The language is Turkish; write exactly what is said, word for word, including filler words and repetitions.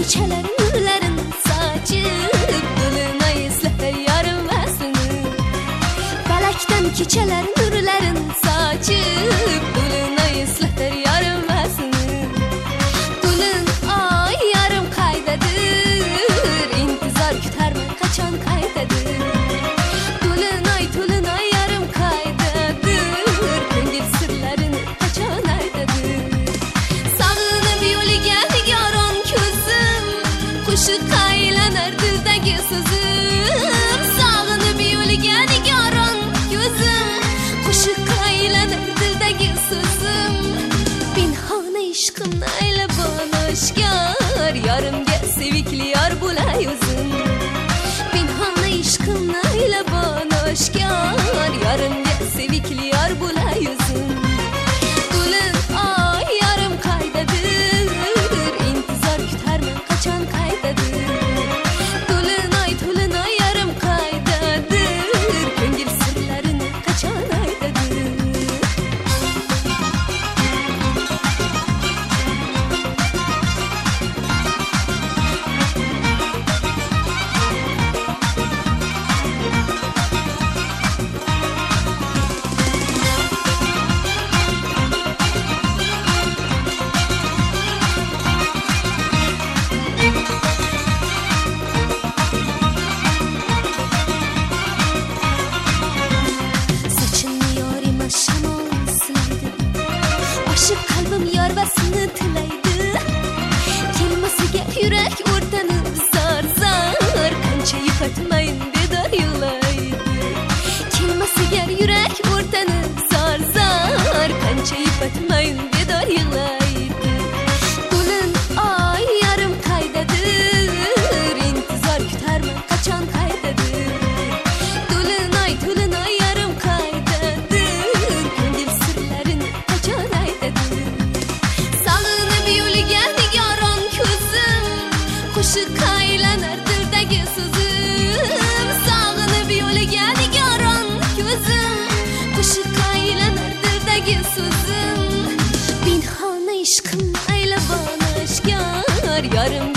kechalar nurlarin sochib Dolunay eslar yarim vasini Falakdan kechalar nurlarin sochib Dolunay eslar yarim vasini To'lin oy yarim qaydadir intizor kutarman qachon qaytadir To'lin oy to'lin oy yarim qaydadir ko'ngil sirlarini qachon aytadir Sog'inib yo'ligan nigoron ko'zim qo'shiq aylanar dildagi so'zim Sog'inib yo'ligan nigoron ko'zim qo'shiq aylanar dildagi so'zim Pinhona ishqimni aylab oshkor yarimga sevikli yor bo'lay o'zim Pinhona ishqimni aylab oshkor yarimga sevikli yor bo'lay o'zim To'lin oy yarim qaydadir intizor kutarman qachon qaytadir To'lin oy to'lin oy yarim qaydadir ko'ngil sirlarini qachon aytadir Aşık kalbim yarvasını tilaydi Kelmasiga yurak o'rtanib zar zar Qancha yupatmayin bedor yig'laydi Kelmasiga yurak o'rtanib zar zar Qancha yupatmayin bedor yig'laydi To'lin oy yarim qaydadir intizor kutarman qachon qaytadir To'lin oy to'lin oy yarim qaydadir ko'ngil sirlarini qachon aytadir Sog'inib yo'ligan nigoron ko'zim qo'shiq aylanar dildagi so'zim Sog'inib yo'ligan nigoron ko'zim qo'shiq aylanar dildagi so'zim Pinhona ishqimni aylab oshkor yarim